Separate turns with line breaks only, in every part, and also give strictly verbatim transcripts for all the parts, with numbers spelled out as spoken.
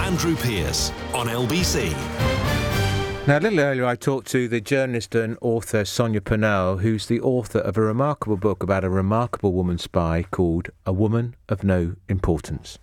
Andrew Pierce on L B C.
Now, a little earlier I talked to the journalist and author Sonia Purnell, who's the author of a remarkable book about a remarkable woman spy called A Woman of No Importance.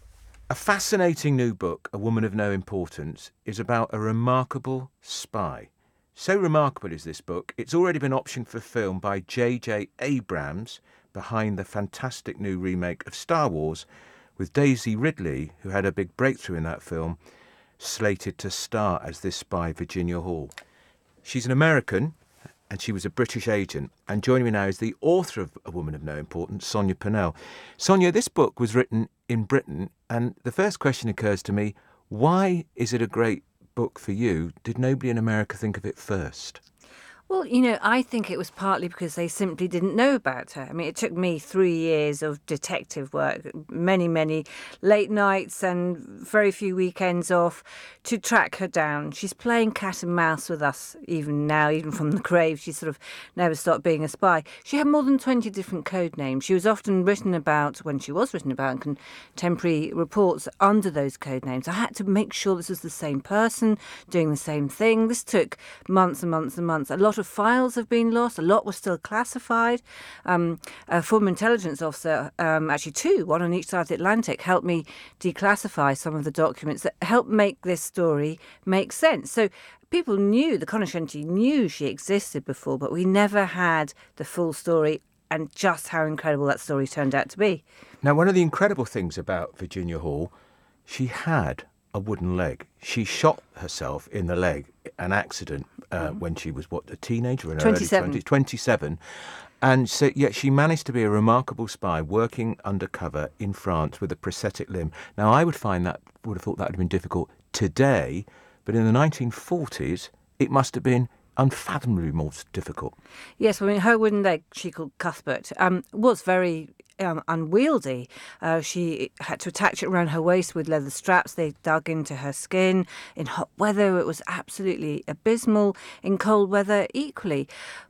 A fascinating new book, A Woman of No Importance, is about a remarkable spy. So remarkable is this book, it's already been optioned for film by J J Abrams, behind the fantastic new remake of Star Wars, with Daisy Ridley, who had a big breakthrough in that film, slated to star as this spy, Virginia Hall. She's an American, and she was a British agent. And joining me now is the author of A Woman of No Importance, Sonia Purnell. Sonia, this book was written in Britain, and the first question occurs to me, why is it a great book for you? Did nobody in America think of it first?
Well, you know, I think it was partly because they simply didn't know about her. I mean, it took me three years of detective work, many, many late nights and very few weekends off to track her down. She's playing cat and mouse with us even now, even from the grave. She sort of never stopped being a spy. She had more than twenty different code names. She was often written about, when she was written about in contemporary reports, under those code names. I had to make sure this was the same person doing the same thing. This took months and months and months. A lot of files have been lost. A lot were still classified. Um, a former intelligence officer, um, actually two, one on each side of the Atlantic, helped me declassify some of the documents that helped make this story make sense. So people knew, the Conoscenti knew she existed before, but we never had the full story and just how incredible that story turned out to be.
Now, one of the incredible things about Virginia Hall, she had a wooden leg. She shot herself in the leg, an accident, uh, mm. when she was, what, a teenager? In her
twenty-seven.
Early twenties, twenty-seven. And so, yet she managed to be a remarkable spy working undercover in France with a prosthetic limb. Now, I would find that, would have thought that would have been difficult today, but in the nineteen forties, it must have been unfathomably more difficult.
Yes, I mean, her wooden leg, she called Cuthbert, um, was very Um, unwieldy. Uh, she had to attach it around her waist with leather straps. They dug into her skin. In hot weather, it was absolutely abysmal. In cold weather, equally.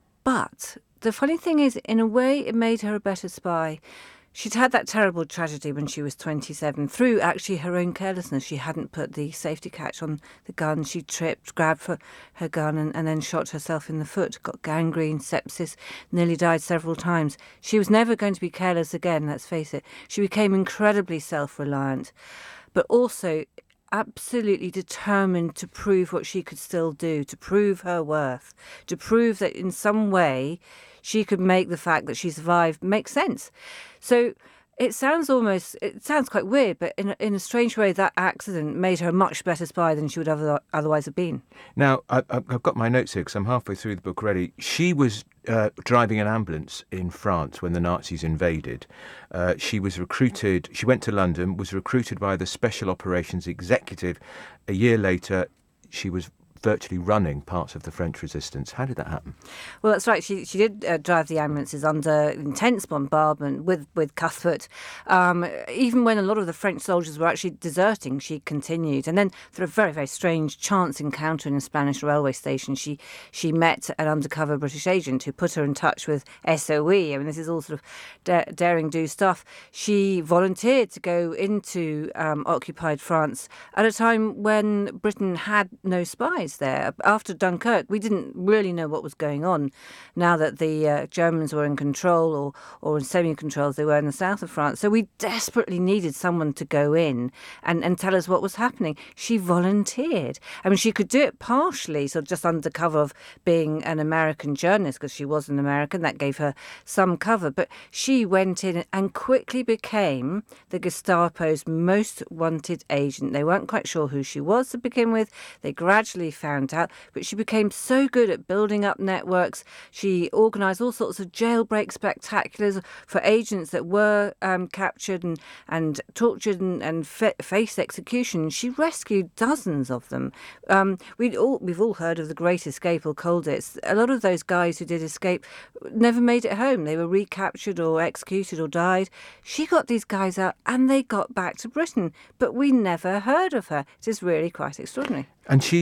But the funny thing is, in a way, it made her a better spy. She'd had that terrible tragedy when she was twenty-seven through actually her own carelessness. She hadn't put the safety catch on the gun. She tripped, grabbed for her gun and, and then shot herself in the foot, got gangrene, sepsis, nearly died several times. She was never going to be careless again, let's face it. She became incredibly self-reliant, but also absolutely determined to prove what she could still do, to prove her worth, to prove that in some way she could make the fact that she survived make sense. So it sounds almost, it sounds quite weird, but in a, in a strange way, that accident made her a much better spy than she would other, otherwise have been.
Now, I, I've got my notes here because I'm halfway through the book already. She was uh, driving an ambulance in France when the Nazis invaded. Uh, she was recruited, she went to London, was recruited by the Special Operations Executive. A year later, she was virtually running parts of the French resistance. How did that happen?
Well, that's right. She she did uh, drive the ambulances under intense bombardment with, with Cuthbert. Um, even when a lot of the French soldiers were actually deserting, she continued. And then through a very, very strange chance encounter in a Spanish railway station, she she met an undercover British agent who put her in touch with S O E. I mean, this is all sort of da- daring-do stuff. She volunteered to go into um, occupied France at a time when Britain had no spies there. After Dunkirk, we didn't really know what was going on now that the uh, Germans were in control, or, or in semi-control as they were in the south of France. So we desperately needed someone to go in and, and tell us what was happening. She volunteered. I mean, she could do it partially, sort of just under cover of being an American journalist, because she was an American. That gave her some cover. But she went in and quickly became the Gestapo's most wanted agent. They weren't quite sure who she was to begin with. They gradually found out, but she became so good at building up networks. She organised all sorts of jailbreak spectaculars for agents that were um, captured and, and tortured and, and fe- faced execution. She rescued dozens of them. Um, we'd all, we've all heard of the Great Escape or Colditz. A lot of those guys who did escape never made it home. They were recaptured or executed or died. She got these guys out and they got back to Britain, but we never heard of her. It is really quite extraordinary.
And she was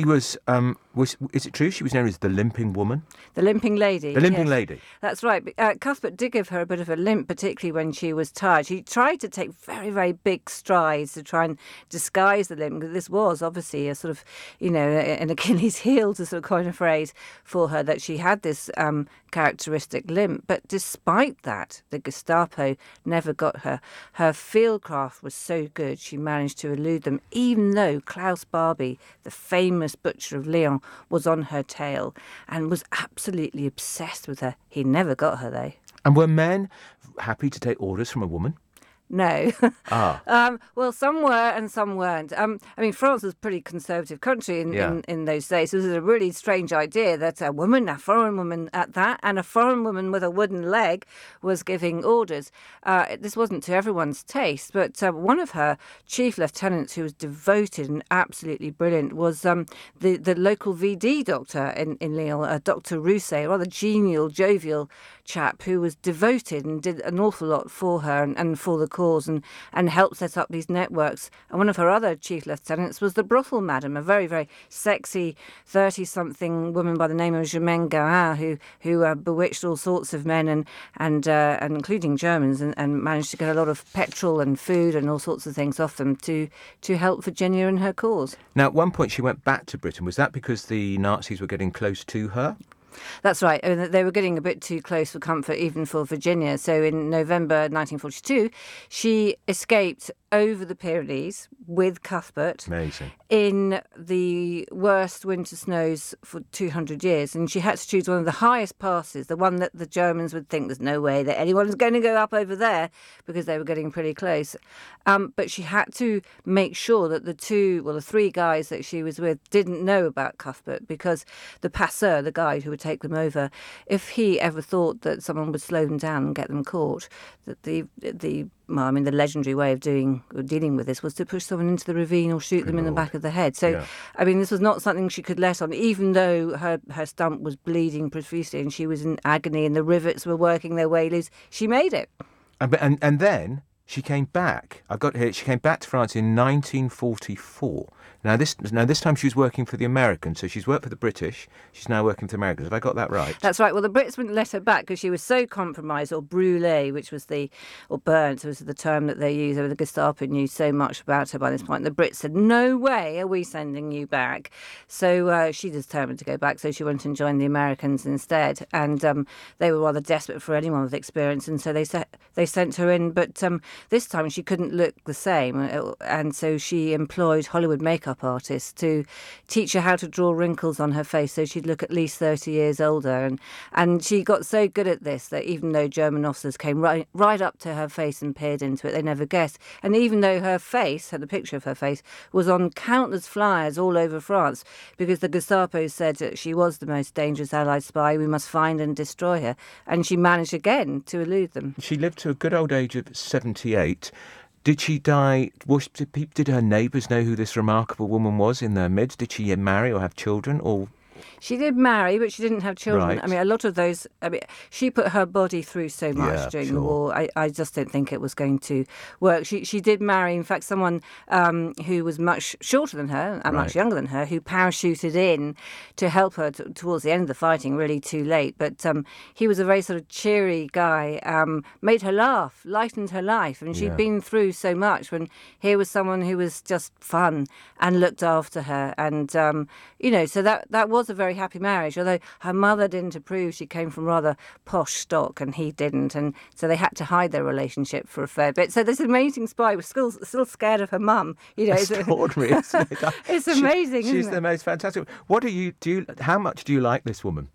um, was is it true she was known as the Limping Woman?
The Limping Lady.
The Limping
yes.
Lady.
That's right. Uh, Cuthbert did give her a bit of a limp, particularly when she was tired. She tried to take very, very big strides to try and disguise the limp. This was obviously a sort of, you know, an Achilles heel, to sort of coin a phrase, for her, that she had this um, characteristic limp. But despite that, the Gestapo never got her. Her fieldcraft was so good, she managed to elude them, even though Klaus Barbie, the famous butcher of Lyon, was on her tail and was absolutely obsessed with her. He never got her, though.
And were men happy to take orders from a woman?
No.
Ah.
um, well, some were and some weren't. Um, I mean, France was a pretty conservative country in,
Yeah.
in, in those days. It was a really strange idea that a woman, a foreign woman at that, and a foreign woman with a wooden leg was giving orders. Uh, this wasn't to everyone's taste, but uh, one of her chief lieutenants, who was devoted and absolutely brilliant, was um, the, the local V D doctor in, in Lyon, uh, Doctor Rousset, a rather genial, jovial chap who was devoted and did an awful lot for her and, and for the cause, and, and helped set up these networks. And one of her other chief lieutenants was the brothel madam, a very, very sexy thirty-something woman by the name of Germaine Garin, who who uh, bewitched all sorts of men, and and, uh, and including Germans, and, and managed to get a lot of petrol and food and all sorts of things off them to, to help Virginia in her cause.
Now, at one point she went back to Britain. Was that because the Nazis were getting close to her?
That's right. I mean, they were getting a bit too close for comfort, even for Virginia. So in November nineteen forty-two, she escaped over the Pyrenees with Cuthbert.
Amazing.
In the worst winter snows for two hundred years. And she had to choose one of the highest passes, the one that the Germans would think there's no way that anyone's going to go up over there, because they were getting pretty close. Um, but she had to make sure that the two, well, the three guys that she was with didn't know about Cuthbert, because the passeur, the guide who would take them over, if he ever thought that someone would slow them down and get them caught, that the the well, I mean, the legendary way of doing or dealing with this was to push someone into the ravine or shoot them in the back of the head. So,
Yeah.
I mean, this was not something she could let on, even though her, her stump was bleeding profusely and she was in agony and the rivets were working their way loose. She made it.
And, and, and then she came back. I've got here. She came back to France in nineteen forty-four. Now this, now this time she was working for the Americans. So she's worked for the British. She's now working for the Americans. Have I got that right?
That's right. Well, the Brits wouldn't let her back because she was so compromised, or brûlée, which was the, or burnt was the term that they used. The Gestapo knew so much about her by this point. The Brits said, "No way are we sending you back." So uh, she determined to go back. So she went and joined the Americans instead. And um, they were rather desperate for anyone with experience, and so they set, they sent her in. But um, this time she couldn't look the same, and so she employed Hollywood makeup artists to teach her how to draw wrinkles on her face so she'd look at least thirty years older. And and she got so good at this that even though German officers came right right up to her face and peered into it, they never guessed. And even though her face, had a picture of her face, was on countless flyers all over France, because the Gestapo said that she was the most dangerous Allied spy, we must find and destroy her. And she managed again to elude them.
She lived to a good old age of seventy-eight. Did she die? Was, did, peop- did her neighbours know who this remarkable woman was in their midst? Did she marry or have children? Or
She did marry, but she didn't have children.
Right.
I mean, a lot of those, I mean, she put her body through so much
Yeah,
during
sure.
the war. I, I just don't think it was going to work. She she did marry, in fact, someone um, who was much shorter than her and
Right.
much younger than her, who parachuted in to help her t- towards the end of the fighting, really too late. But um, he was a very sort of cheery guy, um, made her laugh, lightened her life. And she'd
Yeah.
been through so much, when here was someone who was just fun and looked after her. And, um, you know, so that, that was a very happy marriage, although her mother didn't approve. She came from rather posh stock and he didn't, and so they had to hide their relationship for a fair bit. So this amazing spy was still still scared of her mum. You know,
extraordinary, isn't it?
It's
She-
amazing,
she's
isn't
the
it?
most fantastic. What do you do? You, how much do you like this woman?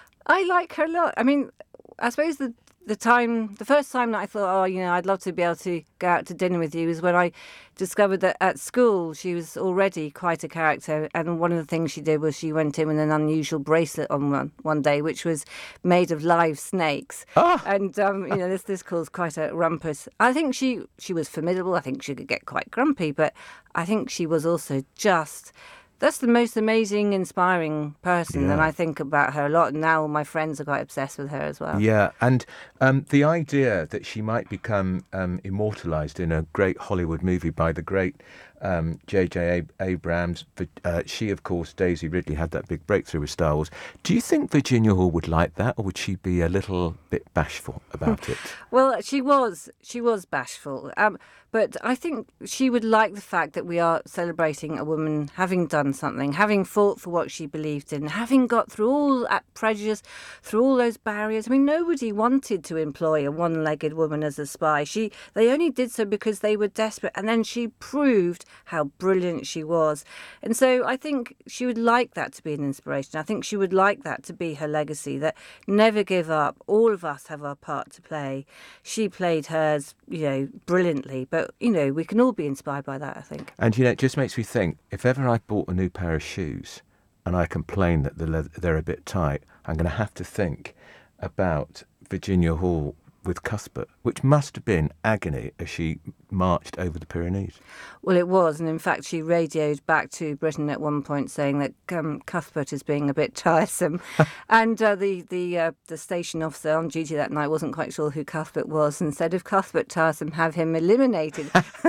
I like her a lot. I mean, I suppose the the time, the first time that I thought, oh, you know, I'd love to be able to go out to dinner with you, was when I discovered that at school she was already quite a character. And one of the things she did was she went in with an unusual bracelet on one, one day, which was made of live snakes.
Ah.
And, um, you know, this this caused quite a rumpus. I think she, she was formidable. I think she could get quite grumpy, but I think she was also just... That's the most amazing, inspiring person,
Yeah.
and I think about her a lot. And now my friends are quite obsessed with her as well.
Yeah, and um, the idea that she might become um, immortalised in a great Hollywood movie by the great um, J J Abrams. Uh, she, of course, Daisy Ridley, had that big breakthrough with Star Wars. Do you think Virginia Hall would like that, or would she be a little bit bashful about it?
Well, she was. She was bashful. Um, but I think she would like the fact that we are celebrating a woman having done something, having fought for what she believed in, having got through all that prejudice, through all those barriers. I mean, nobody wanted to employ a one-legged woman as a spy. She, they only did so because they were desperate, and then she proved how brilliant she was. And so I think she would like that to be an inspiration. I think she would like that to be her legacy, that never give up. All of us have our part to play. She played hers, you know, brilliantly, but you know, we can all be inspired by that, I think.
And, you know, it just makes me think, if ever I bought a new pair of shoes and I complain that the leather, they're a bit tight, I'm going to have to think about Virginia Hall with Cuthbert, which must have been agony as she marched over the Pyrenees.
Well, it was, and in fact she radioed back to Britain at one point saying that um, Cuthbert is being a bit tiresome. and uh, the the uh, the station officer on duty that night wasn't quite sure who Cuthbert was and said, if Cuthbert tiresome, have him eliminated.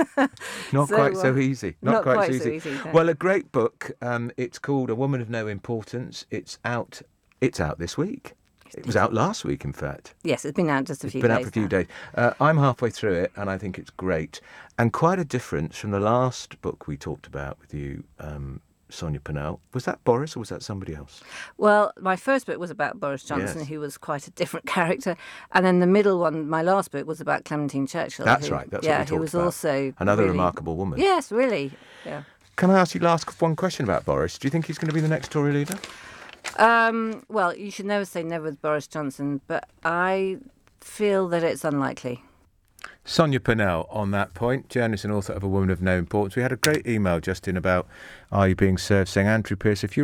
Not
so,
quite so
uh,
easy. Not,
not
quite,
quite
so easy.
So easy no.
Well, a great book. Um, it's called A Woman of No Importance. It's out. It's out this week. It was out last week, in fact.
Yes, it's been out just a
it's
few
been
days.
It's been out for a few
now.
days. Uh, I'm halfway through it, and I think it's great. And quite a difference from the last book we talked about with you, um, Sonia Purnell. Was that Boris or was that somebody else?
Well, my first book was about Boris Johnson,
Yes.
who was quite a different character. And then the middle one, my last book, was about Clementine Churchill.
That's
who,
right. That's
yeah,
what we
who
talked
was
about.
also
Another
really,
remarkable woman.
Yes, really. Yeah.
Can I ask you last one question about Boris? Do you think he's going to be the next Tory leader?
Um, well, you should never say never with Boris Johnson, but I feel that it's unlikely.
Sonia Purnell on that point, journalist and author of A Woman of No Importance. We had a great email just in about Are You Being Served, saying, Andrew Pearce, if you